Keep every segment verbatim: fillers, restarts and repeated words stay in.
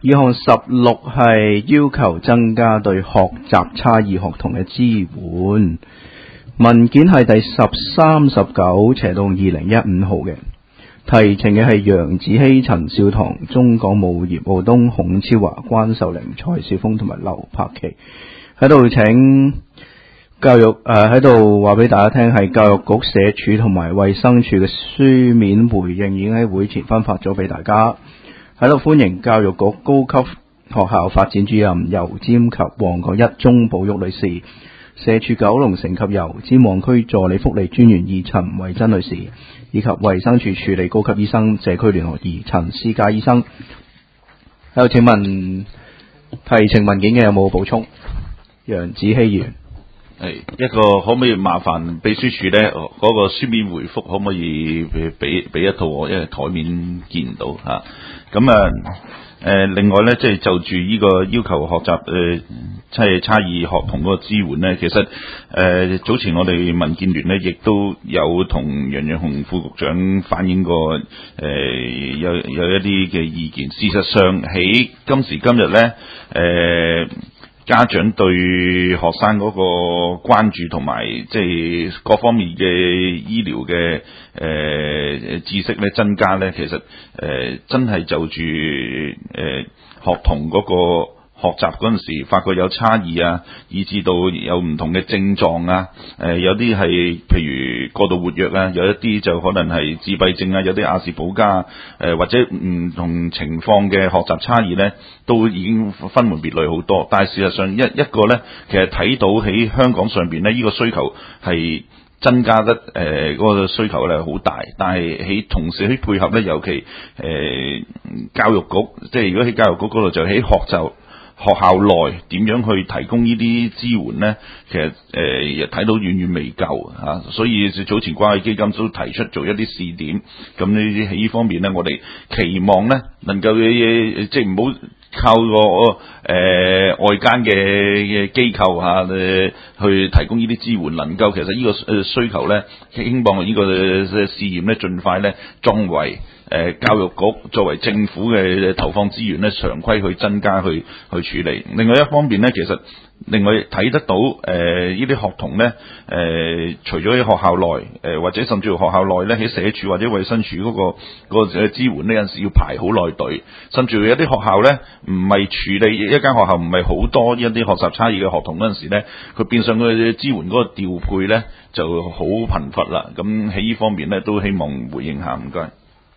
二項十六係要求增加對學習差異學童嘅支援。文件係第十三十九斜到二零一五號嘅，提呈嘅係楊子希、陳少棠、鍾港武、葉傲東、孔超華、關秀玲、蔡少峰同埋劉柏琪。喺度請教育誒喺度話俾大家聽，係教育局、社署同埋衛生署嘅書面回應已經喺會前分發咗俾大家。喺度歡迎教育局高級學校發展主任油尖及旺角一鍾寶玉女士，社署九龍城及油尖旺區助理福利專員二陳慧珍女士，以及衛生署署理高級醫生社區聯絡二陳思佳醫生。喺度請問提呈文件嘅有冇補充？楊子希議員。 係一個，可唔可以麻煩秘書處咧嗰、那個書面回覆可唔可以俾俾一套我，因為台面見唔到嚇。咁啊誒，另外咧即係就住、是、呢個要求學習誒即係差異學童嗰個支援咧，其實誒、呃、早前我哋民建聯咧亦都有同楊潤雄副局長反映過誒、呃、有有一啲嘅意見。事實上喺今時今日咧誒。呃家長對學生嗰個關注同埋即係各方面嘅醫療嘅誒知識咧增加咧，其實誒、呃、真係就住誒、呃、學童嗰個學習嗰陣時，發覺有差異啊，以至到有唔同嘅症狀啊，誒、呃、有啲係譬如過度活躍啊，有一啲就可能係自閉症啊，有啲亞氏保加啊，誒、呃、或者唔同情況嘅學習差異咧，都已經分門別類好多。但係事實上一一個咧，其實睇到喺香港上邊咧，呢、這個需求係增加得誒嗰、呃那個需求咧好大，但係喺同時喺配合咧，尤其誒、呃、教育局，即係如果喺教育局嗰度就喺學就。學校內點樣去提供呢啲支援呢？其實誒亦睇到遠遠未夠嚇、啊，所以早前關愛基金都提出做一啲試點。咁呢啲喺呢方面呢，我哋期望呢能夠即係唔好靠個誒、呃、外間嘅嘅機構嚇誒、啊、去提供呢啲支援，能夠其實呢個誒需求呢，希望呢個試驗呢盡快呢作為。誒、呃、教育局作為政府嘅投放資源咧，常規去增加去去處理。另外一方面咧，其實另外睇得到誒呢啲學童咧，誒、呃、除咗喺學校內，誒、呃、或者甚至乎學校內咧，喺社署或者衛生署嗰、那個、那個支援呢，有陣時要排好耐隊，甚至乎有啲學校咧唔係處理一間學校唔係好多一啲學習差異嘅學童嗰陣時咧，佢變相嘅支援嗰個調配咧就好貧乏啦。咁喺呢方面咧都希望回應下，唔該。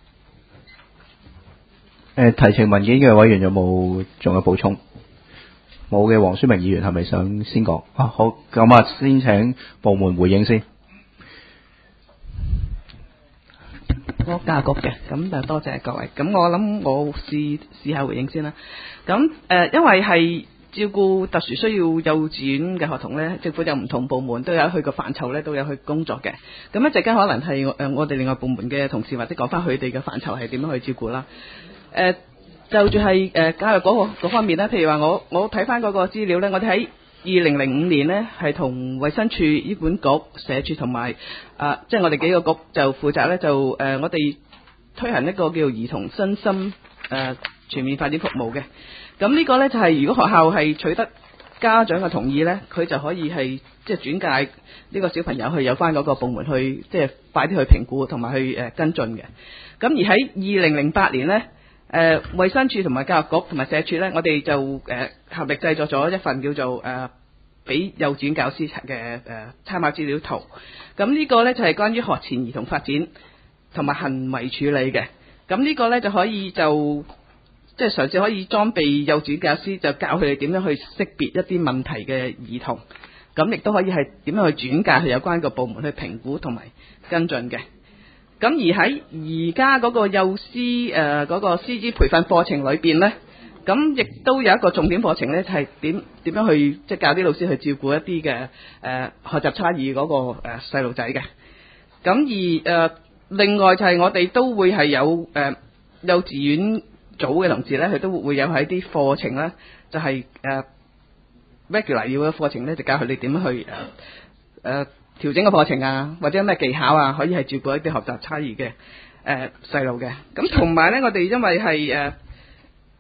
誒，提呈文件嘅委員有冇仲有補充？冇嘅，黃書明議員係咪想先講？啊，好，咁啊，先請部門回應先。 我教育局嘅，咁就多謝各位。咁我諗我試試下回應先啦。咁誒、呃，因為係照顧特殊需要幼稚園嘅學童咧，政府有唔同部門都有去個範疇咧，都有去工作嘅。咁一陣間可能係誒、呃、我哋另外部門嘅同事或者講翻佢哋嘅範疇係點樣去照顧啦。誒、呃、就住係誒教育嗰個嗰方面咧，譬如話我我睇翻嗰個資料咧，我哋喺二零零五年咧係同衛生署、醫管局、社署同埋啊，即係我哋幾個局就負責咧，就誒、呃、我哋推行一個叫兒童身心誒、呃、全面發展服務嘅。咁呢個咧就係、是、如果學校係取得家長嘅同意咧，佢就可以係即係轉介呢個小朋友去有關嗰個部門去即係快啲去評估同埋去誒、呃、跟進嘅。咁而喺二零零八年咧。誒衛生署同埋教育局同埋社署咧，我哋就誒、呃、合力製作咗一份叫做誒俾、呃、幼稚園教師嘅誒參考資料圖。咁呢個咧就係、是、關於學前兒童發展同埋行為處理嘅。咁呢個咧就可以就即係嘗試可以裝備幼稚園教師，就教佢哋點樣去識別一啲問題嘅兒童。咁亦都可以係點樣去轉介去有關個部門去評估同埋跟進嘅。咁而喺而家嗰個幼師誒嗰、呃那個師資培訓課程裏邊咧，咁亦都有一個重點課程咧，就係點點樣去即係教啲老師去照顧一啲嘅誒學習差異嗰、那個誒細路仔嘅。咁、呃、而誒、呃、另外就係我哋都會係有誒、呃、幼稚園組嘅同事咧，佢都會有喺啲課程咧，就係、是、誒、呃、regular 要嘅課程咧，就教佢哋點樣去誒誒。呃呃調整個課程啊，或者有咩技巧啊，可以係照顧一啲學習差異嘅誒細路嘅。咁同埋咧，我哋因為係誒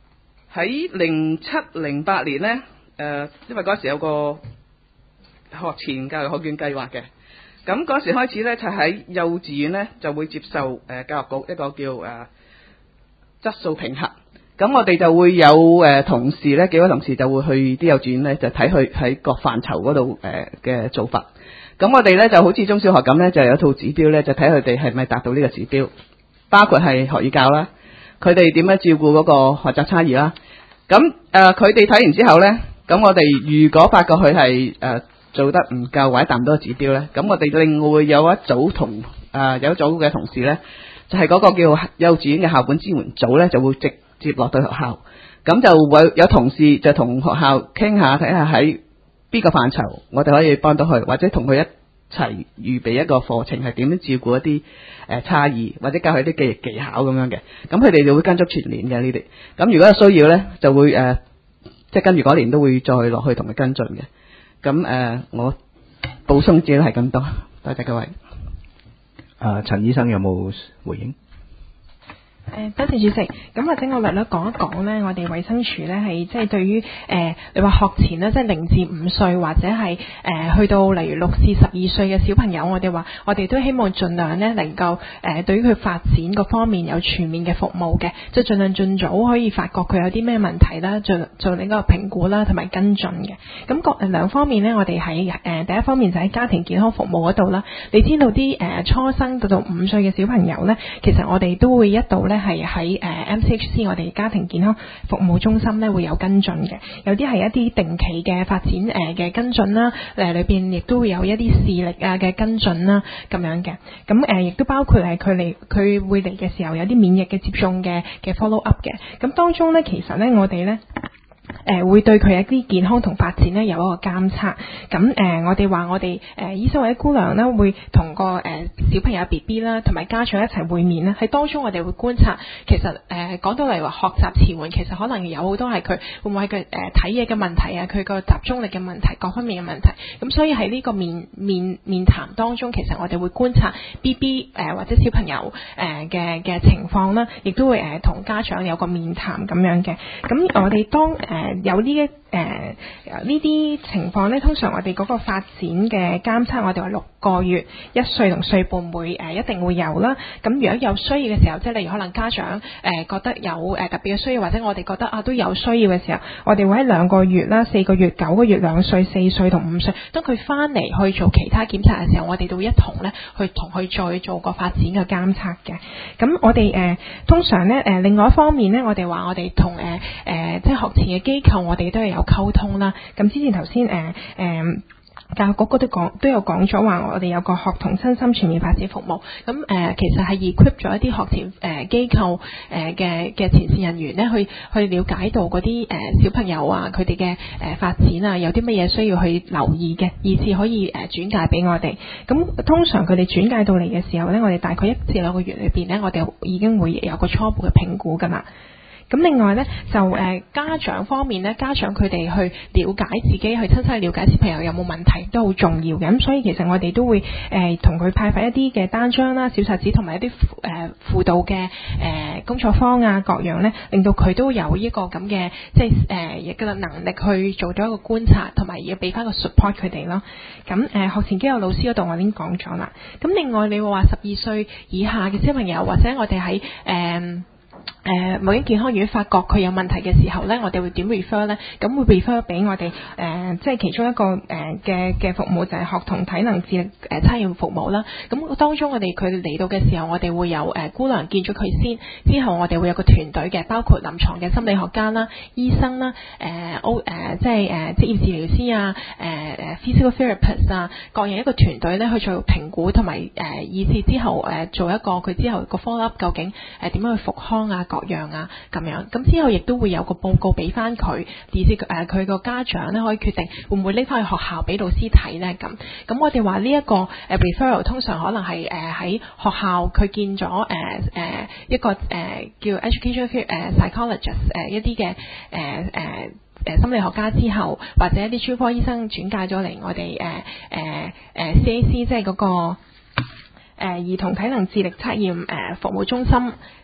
喺零七零八年呢，誒、呃，因為嗰時有個學前教育學券計劃嘅，咁嗰時開始呢，就喺幼稚園呢就會接受誒、呃、教育局一個叫誒、呃、質素評核，咁我哋就會有誒、呃、同事呢，幾位同事就會去啲幼稚園呢，就睇佢喺各範疇嗰度誒嘅做法，咁我哋呢，就好似中小學咁呢，就有一套指標呢，就睇佢哋係咪達到呢個指標，包括係學與教啦。佢哋點樣照顧嗰個學習差異啦？咁誒，佢哋睇完之後呢，咁我哋如果發覺佢係誒做得唔夠或者達唔到指標呢，咁我哋另外會有一組同誒、呃、有一組嘅同事呢，就係、是、嗰個叫幼稚園嘅校本支援組呢，就會直接落到學校，咁就會有同事就同學校傾下，睇下喺邊個範疇我哋可以幫到佢，或者同佢一齊預備一個課程係點樣照顧一啲誒、呃、差異，或者教佢啲技技巧咁樣嘅，咁佢哋就會跟足全年嘅呢啲。咁如果有需要呢，就會誒、呃、即係跟住嗰年都會再落去同佢跟進嘅。咁誒、呃，我補充資料係咁多，多謝各位。 啊，陳醫生有冇回應？ 誒，多謝主席。咁或者我略略講一講咧，我哋衛生署咧係即係對於誒、呃，你話學前咧，即係零至五歲或者係誒、呃、去到例如六至十二歲嘅小朋友，我哋話我哋都希望盡量咧能夠誒、呃、對於佢發展各方面有全面嘅服務嘅，即係盡量盡早可以發覺佢有啲咩問題啦，做做呢個評估啦，同埋跟進嘅。咁各兩方面咧，我哋喺誒第一方面就喺家庭健康服務嗰度啦。你知道啲誒、呃、初生到到五歲嘅小朋友咧，其實我哋都會一度咧。係喺誒 M C H C 我哋家庭健康服務中心咧會有跟進嘅，有啲係一啲定期嘅發展誒嘅跟進啦，誒裏邊亦都會有一啲視力啊嘅跟進啦咁樣嘅，咁誒亦都包括係佢嚟佢會嚟嘅時候有啲免疫嘅接種嘅嘅 follow up 嘅，咁當中咧其實咧我哋咧。誒、呃、會對佢一啲健康同發展咧有一個監測，咁誒、呃、我哋話我哋誒、呃、醫生或者姑娘咧會同個誒、呃、小朋友 B B 啦，同埋家長一齊會面啦，喺當中我哋會觀察，其實誒講、呃、到嚟話學習遲緩，其實可能有好多係佢會唔會係佢誒睇嘢嘅問題啊，佢個集中力嘅問題，各方面嘅問題，咁所以喺呢個面面面談當中，其實我哋會觀察 B B 誒、呃、或者小朋友誒嘅嘅情況啦，亦都會誒同、呃、家長有個面談咁樣嘅，咁我哋當誒。呃有呢一誒呢啲情況咧，通常我哋嗰個發展嘅監測，我哋話六個月、一歲同歲半會誒、呃、一定會有啦。咁如果有需要嘅時候，即係例如可能家長誒、呃、覺得有誒、呃、特別嘅需要，或者我哋覺得啊都有需要嘅時候，我哋會喺兩個月啦、四個月、九個月、兩歲、四歲同五歲，當佢翻嚟去做其他檢查嘅時候，我哋都會一同咧去同佢再做個發展嘅監測嘅。咁我哋誒、呃、通常咧誒、呃、另外一方面咧，我哋話我哋同誒誒即係學前嘅機構，我哋都係有溝通啦。咁之前頭先誒誒。呃教育局嗰度講都有講咗話，我哋有個學童身心全面發展服務。咁誒、呃，其實係 equip 咗一啲學前誒、呃、機構誒嘅嘅前線人員咧，去去了解到嗰啲誒小朋友啊，佢哋嘅誒發展啊，有啲乜嘢需要去留意嘅，以至可以誒、呃、轉介俾我哋。咁通常佢哋轉介到嚟嘅時候咧，我哋大概一至兩個月裏邊咧，我哋已經會有個初步嘅評估噶啦。咁另外咧就誒、呃、家長方面咧，家長佢哋去了解自己，去親身了解小朋友有冇問題都好重要嘅。咁所以其實我哋都會誒同佢派發一啲嘅單張啦、小冊子同埋一啲誒、呃、輔導嘅誒、呃、工作坊啊各樣咧，令到佢都有一個咁嘅即係誒亦嘅能力去做咗一個觀察，同埋要俾翻個 support 佢哋咯。咁誒、呃、學前機構老師嗰度我已經講咗啦。咁另外你話十二歲以下嘅小朋友，或者我哋喺誒。呃誒某啲健康院發覺佢有問題嘅時候咧，我哋會點 refer 咧？咁會 refer 俾我哋誒、呃，即係其中一個誒嘅嘅服務就係學童體能智力誒測驗服務啦。咁當中我哋佢嚟到嘅時候，我哋會有誒、呃、姑娘見咗佢先，之後我哋會有個團隊嘅，包括臨床嘅心理學家啦、醫生啦、誒 O 誒即係誒職業治療師啊、誒、呃、誒 physical therapist 啊，各樣一個團隊咧去做評估同埋誒意思之後誒、呃、做一個佢之後個 follow up 究竟誒點樣去復康啊？各樣啊咁樣，咁之後亦都會有個報告俾翻佢，以至誒佢個家長咧可以決定會唔會拎翻去學校俾老師睇咧咁。咁我哋話呢一個誒 referral 通常可能係誒喺學校佢見咗誒誒一個誒、呃、叫 education 誒 psychologist 誒一啲嘅誒誒誒心理學家之後，或者一啲專科醫生轉介咗嚟我哋誒誒誒 C A C 即係嗰個。誒兒童體能智力測驗誒服務中心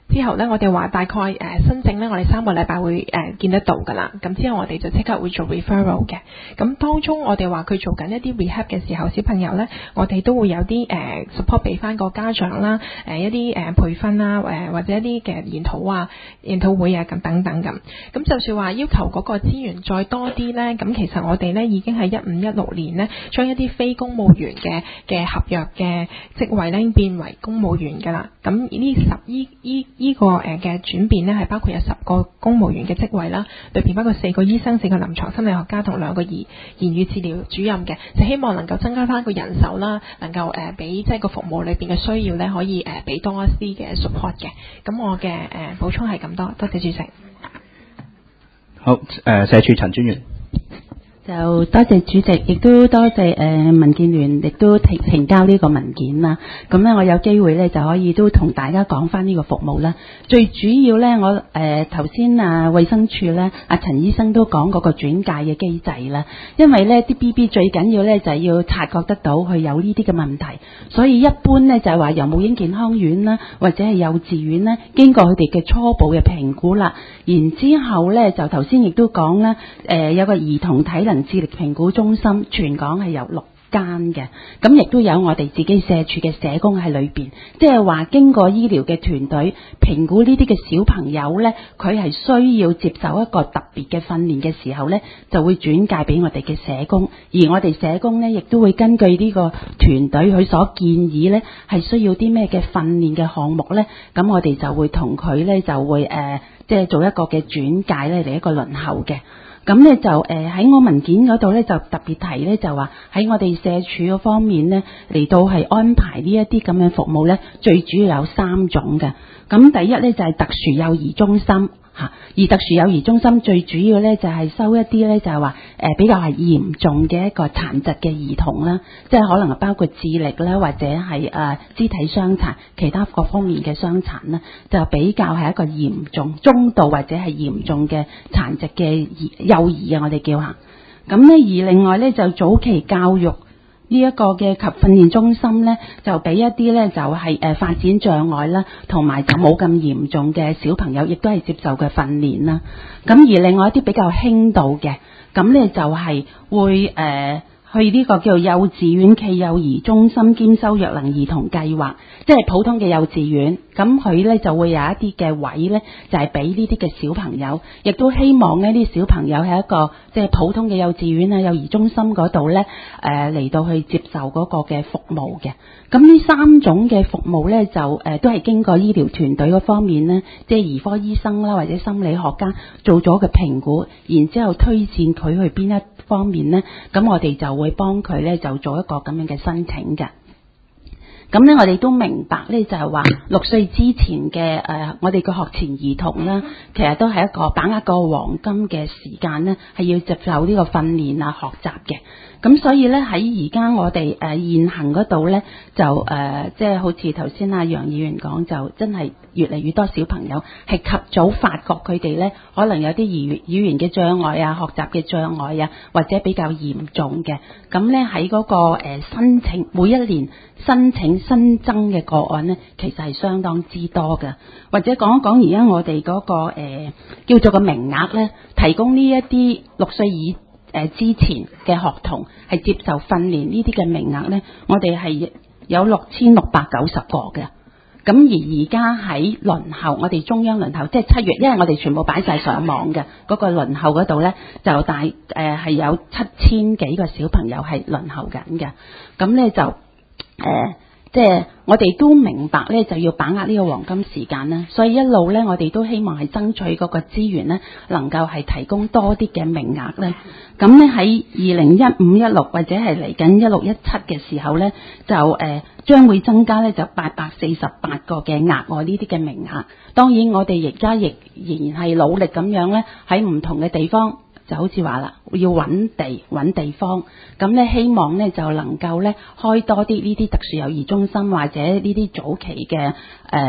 之後咧，我哋話大概誒、呃、新症咧，我哋三個禮拜會誒、呃、見得到㗎啦。咁之後我哋就即刻會做 referral 嘅。咁當中我哋話佢做緊一啲 rehab 嘅時候，小朋友咧，我哋都會有啲誒、呃、support 俾翻個家長啦，誒、呃、一啲誒、呃、培訓啦，誒、呃、或者一啲嘅研討啊、研討會啊咁等等咁。咁就算話要求嗰個資源再多啲咧，咁其實我哋咧已經係一五一六年咧，將一啲非公務員嘅嘅合約嘅職位咧變為公務員㗎啦。咁呢十依依依個誒嘅轉變咧，係包括有十個公務員嘅職位啦，裏邊包括四個醫生、四個臨床心理學家同兩個言言語治療主任嘅，就希望能夠增加翻個人手啦，能夠誒俾即係個服務裏邊嘅需要咧，可以誒俾多一啲嘅 support 嘅。咁我嘅誒、呃、補充係咁多，多謝主席。 好，誒、呃、社署陳專員。 就多謝主席，亦都多謝誒、呃、民建聯，亦都提呈交呢個文件啦。咁咧，我有機會咧就可以都同大家講翻呢個服務啦。最主要咧，我誒頭先啊衛生署咧，阿陳醫生都講嗰個轉介嘅機制啦。因為咧啲 B B 最緊要咧就係要察覺得到佢有呢啲嘅問題，所以一般咧就係話由母嬰健康院啦，或者係幼稚園咧，經過佢哋嘅初步嘅評估啦，然之後咧就頭先亦都講啦，誒、呃、有個兒童體能智力評估中心，全港係有六間嘅，咁亦都有我哋自己社署嘅社工喺裏邊，即係話經過醫療嘅團隊評估呢啲嘅小朋友呢，佢係需要接受一個特別嘅訓練嘅時候呢，就會轉介俾我哋嘅社工，而我哋社工呢，亦都會根據呢個團隊佢所建議呢，係需要啲咩嘅訓練嘅項目呢，咁我哋就會同佢呢，就會誒、呃，即係做一個嘅轉介呢嚟一個輪候嘅。咁咧就誒喺、呃、我文件嗰度咧就特別提咧就話喺我哋社署嗰方面咧嚟到係安排呢一啲咁嘅服務咧，最主要有三種嘅。咁第一咧就係、是、特殊幼兒中心嚇，而特殊幼兒中心最主要咧就係、是、收一啲咧就係話誒比較係嚴重嘅一個殘疾嘅兒童啦，即係可能包括智力啦或者係誒、呃、肢體傷殘、其他各方面嘅傷殘啦，就比較係一個嚴重、中度或者係嚴重嘅殘疾嘅幼兒啊，我哋叫下。咁咧而另外咧就早期教育呢一個嘅及訓練中心咧，就俾一啲咧就係、是、誒、呃、發展障礙啦，同埋就冇咁嚴重嘅小朋友，亦都係接受嘅訓練啦。咁而另外一啲比較輕度嘅，咁咧就係會誒。呃去呢個叫做幼稚園暨幼兒中心兼收弱能兒童計劃，即係普通嘅幼稚園，咁佢呢就會有一啲嘅位呢，就係俾呢啲嘅小朋友，亦都希望呢啲小朋友喺一個即係普通嘅幼稚園啊、幼兒中心嗰度呢，誒、呃、嚟到去接受嗰個嘅服務嘅。咁呢三種嘅服務呢，就誒、呃、都係經過醫療團隊嗰方面呢，即係兒科醫生啦或者心理學家做咗個評估，然之後推薦佢去邊一方面呢，咁我哋就會幫佢呢，就做一個咁樣嘅申請嘅。咁呢，我哋都明白呢，就係話六歲之前嘅誒、呃，我哋嘅學前兒童啦，其實都係一個把握個黃金嘅時間呢，係要接受呢個訓練啊、學習嘅。咁所以呢，喺而家我哋誒、呃、現行嗰度呢，就誒、呃、即係好似頭先阿楊議員講，就真係越嚟越多小朋友係及早發覺佢哋呢，可能有啲語語言嘅障礙啊、學習嘅障礙啊，或者比較嚴重嘅。咁呢，喺嗰、那個、呃、申請每一年申請新增嘅個案呢，其實係相當之多嘅。或者講一講而家我哋嗰、那個、呃、叫做個名額呢，提供呢一啲六歲以誒之前嘅學童係接受訓練呢啲嘅名額呢，我哋係有六千六百九十個嘅。咁而而家喺輪候，我哋中央輪候，即係七月，因為我哋全部擺晒上網嘅嗰、那個輪候嗰度呢，就大誒係、呃、有七千幾個小朋友係輪候緊嘅。咁呢就誒。呃即係我哋都明白咧，就要把握呢個黃金時間啦，所以一路咧，我哋都希望係爭取嗰個資源咧，能夠係提供多啲嘅名額咧。咁咧喺二零一五一六或者係嚟緊一六一七嘅時候咧，就誒將、呃、會增加咧就八百四十八個嘅額外呢啲嘅名額。當然我哋而家亦仍然係努力咁樣咧，喺唔同嘅地方。就好似話啦，要揾地揾地方，咁咧希望咧就能夠咧開多啲呢啲特殊幼兒中心或者呢啲早期嘅誒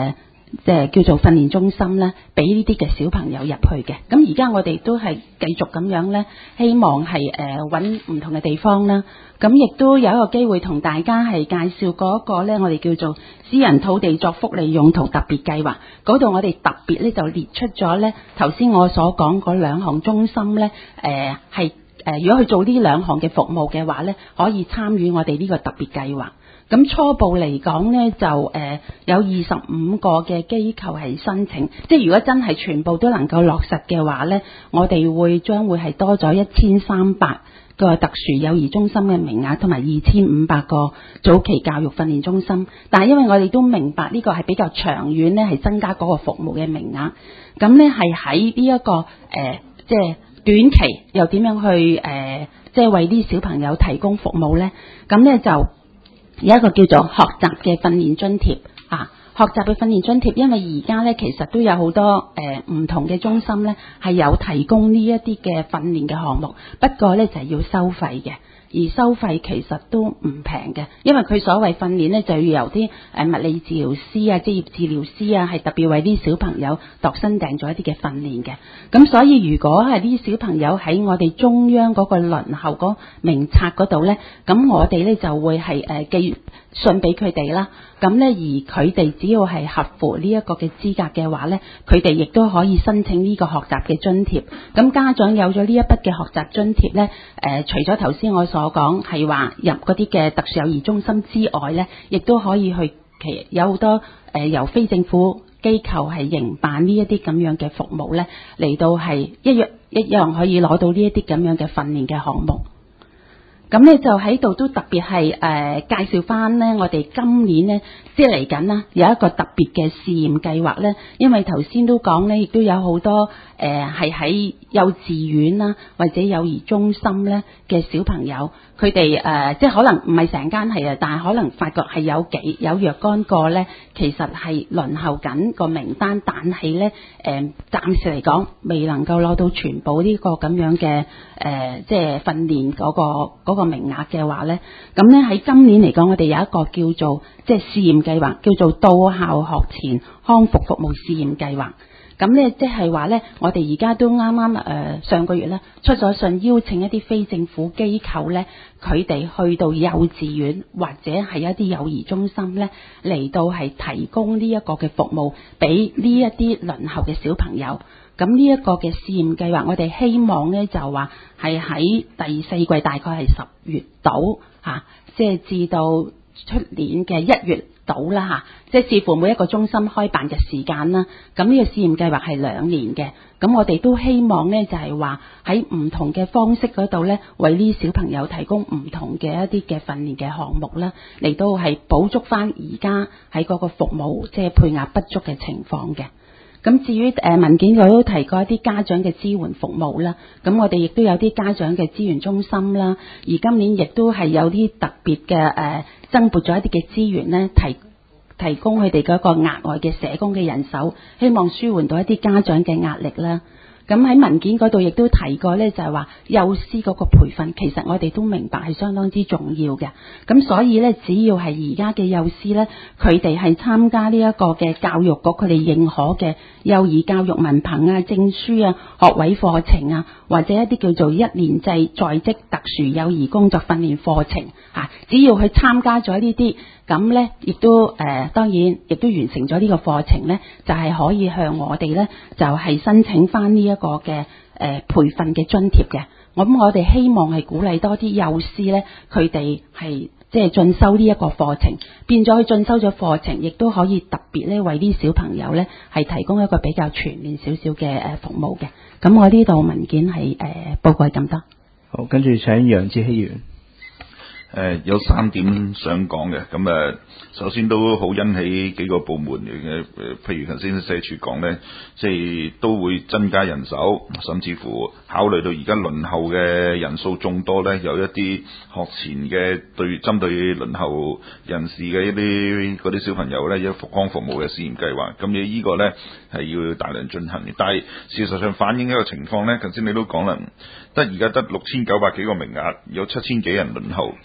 即係叫做訓練中心咧，俾呢啲嘅小朋友入去嘅。咁而家我哋都係繼續咁樣咧，希望係誒揾唔同嘅地方啦。咁亦都有一個機會同大家係介紹嗰個咧，我哋叫做私人土地作福利用途特別計劃。嗰度我哋特別咧就列出咗咧，頭先我所講嗰兩項中心咧，誒係誒如果去做呢兩項嘅服務嘅話咧，可以參與我哋呢個特別計劃。咁初步嚟講呢，就誒、呃、有二十五個嘅機構係申請，即係如果真係全部都能夠落實嘅話呢，我哋會將會係多咗一千三百個特殊幼兒中心嘅名額，同埋二千五百個早期教育訓練中心。但係因為我哋都明白呢個係比較長遠呢，係增加嗰個服務嘅名額。咁呢係喺呢一個誒、呃，即係短期又點樣去誒、呃，即係為啲小朋友提供服務呢？咁呢就有一個叫做學習嘅訓練津貼啊，學習嘅訓練津貼，因為而家咧其實都有好多誒唔、呃、同嘅中心咧係有提供呢一啲嘅訓練嘅項目，不過咧就係、是、要收費嘅。而收費其實都唔平嘅，因為佢所謂訓練呢，就要由啲誒物理治療師啊、職業治療師啊，係特別為啲小朋友度身訂做一啲嘅訓練嘅。咁所以如果係啲小朋友喺我哋中央嗰個輪候嗰名冊嗰度呢，咁我哋呢就會係誒寄信俾佢哋啦。咁呢，而佢哋只要係合乎呢一個嘅資格嘅話呢，佢哋亦都可以申請呢個學習嘅津貼。咁家長有咗呢一筆嘅學習津貼呢，誒、呃、除咗頭先我所講係話入嗰啲嘅特殊幼兒中心之外呢，亦都可以去其有好多誒、呃、由非政府機構係營辦呢一啲咁樣嘅服務呢，嚟到係一樣一樣可以攞到呢一啲咁樣嘅訓練嘅項目。咁咧就喺度都特別係誒、呃、介紹翻呢，我哋今年呢，即係嚟緊啦，有一個特別嘅試驗計劃呢。因為頭先都講呢，亦都有好多誒係喺幼稚園啦或者幼兒中心呢嘅小朋友，佢哋誒即係可能唔係成間係啊，但係可能發覺係有幾有若干個呢，其實係輪候緊個名單，但係呢，誒、呃、暫時嚟講未能夠攞到全部呢個咁樣嘅誒、呃、即係訓練嗰個嗰個名額嘅話呢，咁呢喺今年嚟講，我哋有一個叫做即係試驗計劃，叫做到校學前康復服務試驗計劃。咁呢即係話呢，我哋而家都啱啱誒上個月呢出咗信，邀請一啲非政府機構呢，佢哋去到幼稚園或者係一啲幼兒中心呢，嚟到係提供呢一個嘅服務俾呢一啲輪候嘅小朋友。咁呢一個嘅試驗計劃，我哋希望呢就話係喺第四季，大概係十月度嚇，即係至到出年嘅一月度啦嚇，即係視乎每一個中心開辦嘅時間啦。咁呢個試驗計劃係兩年嘅，咁我哋都希望呢就係話喺唔同嘅方式嗰度呢，為呢啲小朋友提供唔同嘅一啲嘅訓練嘅項目啦，嚟到係補足翻而家喺嗰個服務即係配額不足嘅情況嘅。咁至於誒文件我都提過一啲家長嘅支援服務啦，咁我哋亦都有啲家長嘅資源中心啦，而今年亦都係有啲特別嘅誒增撥咗一啲嘅資源咧，提提供佢哋嗰個額外嘅社工嘅人手，希望舒緩到一啲家長嘅壓力啦。咁喺文件嗰度亦都提過呢，就係話幼師嗰個培訓，其實我哋都明白係相當之重要嘅。咁所以呢，只要係而家嘅幼師呢，佢哋係參加呢一個嘅教育局佢哋認可嘅幼兒教育文憑啊、證書啊、學位課程啊，或者一啲叫做一年制在職特殊幼兒工作訓練課程嚇，只要佢參加咗呢啲，咁呢亦都誒、呃、當然亦都完成咗呢個課程呢，就係、是、可以向我哋呢，就係、是、申請翻呢一個嘅誒、呃、培訓嘅津貼嘅。我諗我哋希望係鼓勵多啲幼師呢，佢哋係即係進修呢一個課程，變咗佢進修咗課程，亦都可以特別呢為啲小朋友呢係提供一個比較全面少少嘅誒服務嘅。咁我呢度文件係誒、呃、報告係咁多。 好，跟住請楊志希議員。 誒、呃、有三點想講嘅，咁誒首先都好因起幾個部門嘅誒，譬如頭先社署講咧，即係都會增加人手，甚至乎考慮到而家輪候嘅人數眾多咧，有一啲學前嘅對針對輪候人士嘅一啲嗰啲小朋友咧，有復康服務嘅試驗計劃，咁你呢個咧係要大量進行嘅。但係事實上反映一個情況咧，頭先你都講啦，得而家得六千九百幾個名額，有七千幾人輪候。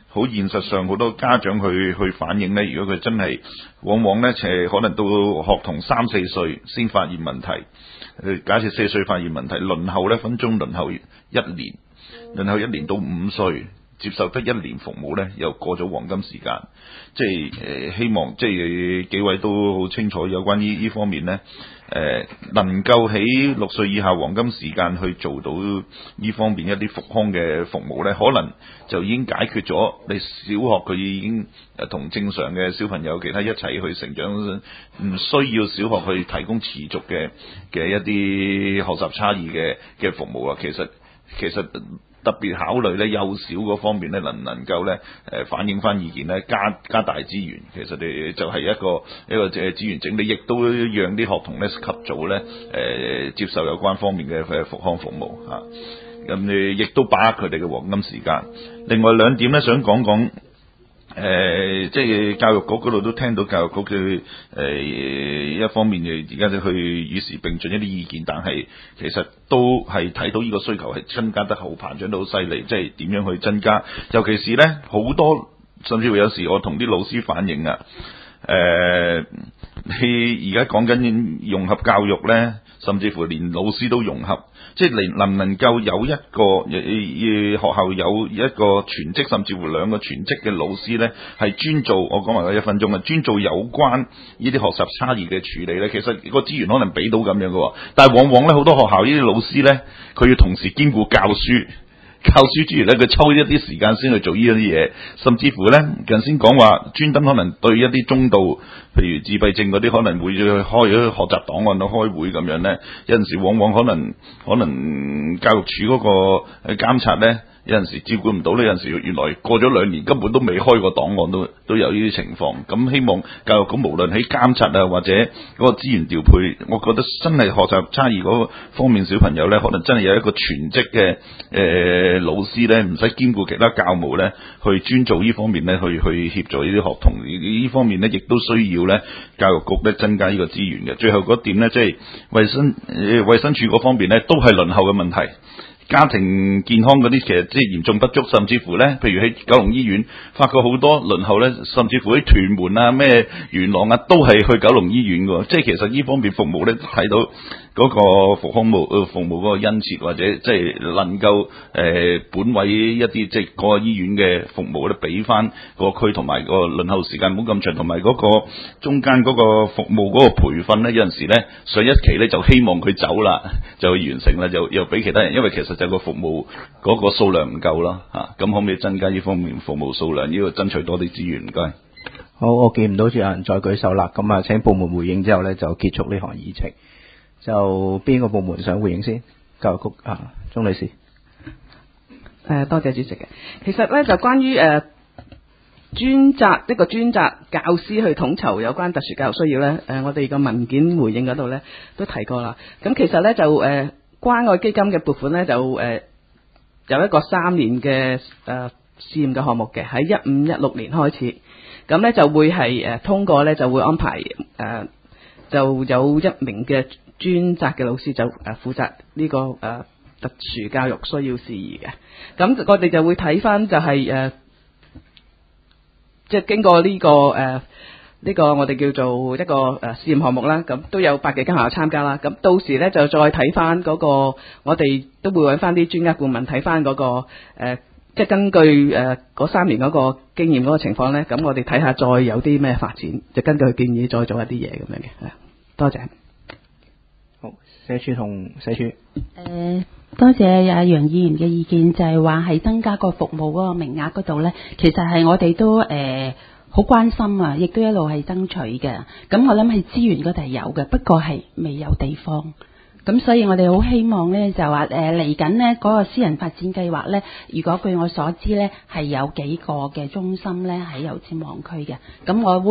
好現實上好多家長去去反映呢，如果佢真係往往呢，誒可能到學童三四歲先發現問題，假設四歲發現問題，輪候呢分鐘輪候一年，輪候一年到五歲。接受得一年服務呢，又過咗黃金時間，即係誒、呃、希望即係幾位都好清楚有關於呢方面呢，誒、呃、能夠喺六歲以下黃金時間去做到呢方面一啲復康嘅服務呢，可能就已經解決咗你小學佢已經誒同正常嘅小朋友其他一齊去成長，唔需要小學去提供持續嘅嘅一啲學習差異嘅嘅服務啊，其實其實。特別考慮咧幼小嗰方面咧，能唔能夠咧誒反映翻意見咧，加加大資源，其實你就係一個一個誒資源整理，亦都讓啲學童咧及早咧誒、呃、接受有關方面嘅誒復康服務嚇，咁你亦都把握佢哋嘅黃金時間。另外兩點咧，想講講。誒、呃，即係教育局嗰度都聽到教育局嘅誒、呃、一方面嘅而家就去與時並進一啲意見，但係其實都係睇到呢個需求係增加得好膨脹得好犀利，即係點樣去增加？尤其是咧好多，甚至乎有時我同啲老師反映啊，誒、呃，你而家講緊融合教育咧，甚至乎連老師都融合。即係能能唔能夠有一個誒誒學校有一個全職甚至乎兩個全職嘅老師咧，係專做我講埋嗰一分鐘啊，專做有關呢啲學習差異嘅處理咧。其實個資源可能俾到咁樣嘅，但係往往咧好多學校呢啲老師咧，佢要同時兼顧教書。教書之餘咧，佢抽一啲時間先去做呢一啲嘢，甚至乎咧近先講話專登可能對一啲中度，譬如自閉症嗰啲，可能會去開咗學習檔案度開會咁樣咧。有陣時往往可能可能教育處嗰個誒監察咧，有陣時照顧唔到呢，有陣時原來過咗兩年根本都未開過檔案，都都有呢啲情況。咁希望教育局無論喺監察啊或者嗰個資源調配，我覺得真係學習差異嗰方面小朋友咧，可能真係有一個全職嘅誒、呃、老師咧，唔使兼顧其他教務咧，去專做呢方面咧，去去協助呢啲學童。呢方面咧，亦都需要咧教育局咧增加呢個資源嘅。最後嗰點咧，即係衛生誒衛生署嗰方面咧，都係輪候嘅問題。家庭健康嗰啲其實即係嚴重不足，甚至乎咧，譬如喺九龍醫院發覺好多輪候咧，甚至乎喺屯門啊、咩元朗啊，都係去九龍醫院嘅。即係其實呢方面服務咧，睇到嗰個復康務服務嗰個殷切，或者即係能夠誒、呃、本位一啲即係嗰個醫院嘅服務咧，俾翻個區同埋個輪候時間唔好咁長，同埋嗰個中間嗰個服務嗰個培訓咧，有陣時咧上一期咧就希望佢走啦，就完成啦，就又俾其他人，因為其實就個服務嗰個數量唔夠啦嚇，咁可唔可以增加呢方面服務數量？呢個爭取多啲資源，唔該。 好，我見唔到住有人再舉手啦，咁啊請部門回應之後咧就結束呢項議程。就邊個部門想回應先？教育局啊，鍾女士。誒、 呃，多謝主席嘅。其實咧就關於誒、呃、專責一個專責教師去統籌有關特殊教育需要咧，誒、呃、我哋個文件回應嗰度咧都提過啦。咁其實咧就誒、呃、關愛基金嘅撥款咧就誒、呃、有一個三年嘅誒、呃、試驗嘅項目嘅，喺一五一六年開始，咁咧就會係誒、呃、通過咧就會安排誒、呃、就有一名嘅專責嘅老師就誒負責呢個誒特殊教育需要事宜嘅，咁我哋就會睇翻就係誒，即係經過呢個誒呢個我哋叫做一個誒試驗項目啦，咁都有百幾間學校參加啦，咁到時咧就再睇翻嗰個，我哋都會揾翻啲專家顧問睇翻嗰個誒，即係根據誒嗰三年嗰個經驗嗰個情況咧，咁我哋睇下再有啲咩發展，就根據佢建議再做一啲嘢咁樣嘅，多謝。 好，社署同社署。誒、 呃，多謝阿楊議員嘅意見，就係話係增加個服務嗰個名額嗰度咧，其實係我哋都誒好、呃、關心啊，亦都一路係爭取嘅。咁我諗係資源嗰度係有嘅，不過係未有地方。咁所以我哋好希望咧，就話誒嚟緊呢嗰個私人發展計劃咧，如果據我所知咧係有幾個嘅中心咧喺油尖旺區嘅，咁我會一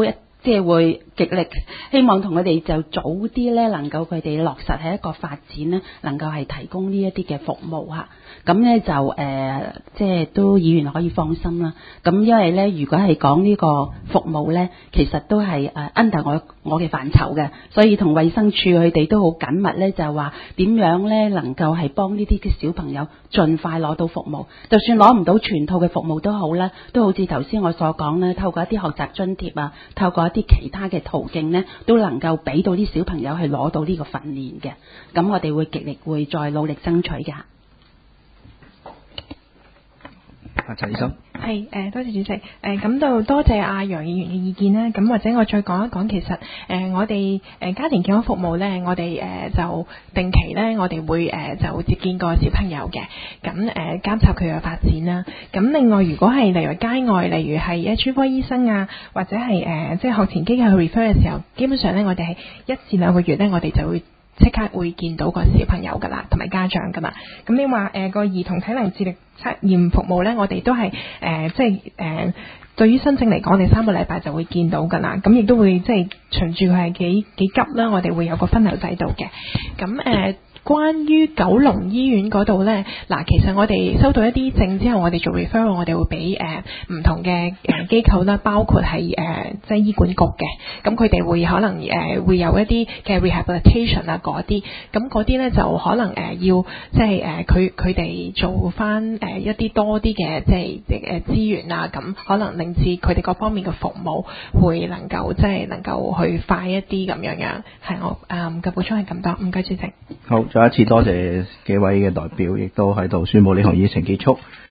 即係會極力希望同佢哋就早啲咧，能夠佢哋落實喺一個發展咧，能夠係提供呢一啲嘅服務嚇。咁咧就誒、呃，即係都議員可以放心啦。咁因為咧，如果係講呢個服務咧，其實都係誒 under 我我嘅範疇嘅，所以同衛生署佢哋都好緊密咧，就係話點樣咧能夠係幫呢啲嘅小朋友盡快攞到服務，就算攞唔到全套嘅服務都好啦，都好似頭先我所講咧，透過一啲學習津貼啊，透過一啲其他嘅途徑咧，都能夠俾到啲小朋友係攞到呢個訓練嘅。咁我哋會極力會再努力爭取嘅。 阿陳醫生， 係誒、呃，多謝主席。誒咁就多謝阿楊議員嘅意見啦。咁或者我再講一講，其實誒、呃、我哋誒、呃、家庭健康服務咧，我哋誒、呃、就定期咧，我哋會誒、呃、就接見個小朋友嘅。咁誒、呃、監察佢嘅發展啦。咁另外，如果係例如街外，例如係誒專科醫生啊，或者係誒、呃、即係學前機構去 refer 嘅時候，基本上咧，我哋係一至兩個月咧，我哋就會即刻會見到個小朋友噶啦，同埋家長噶嘛。咁你話誒個兒童體能智力測驗服務咧，我哋都係誒、呃、即係誒、呃、對於新症嚟講，我哋三個禮拜就會見到噶啦。咁亦都會即係循住佢係幾幾急啦，我哋會有個分流制度嘅。咁誒。呃關於九龍醫院嗰度呢，嗱，其實我哋收到一啲證之後，我哋做 referral，我哋會俾誒唔同嘅誒機構啦，包括係誒、呃、即係醫管局嘅，咁佢哋會可能誒、呃、會有一啲嘅 rehabilitation 啊嗰啲，咁嗰啲呢就可能誒、呃、要即係誒佢佢哋做翻誒一啲多啲嘅即係誒資源啊，咁可能令至佢哋各方面嘅服務會能夠即係能夠去快一啲咁樣樣，係我誒嘅補充係咁多，唔該主席。 好，再一次多謝幾位嘅代表，亦都喺度宣佈呢項議程結束。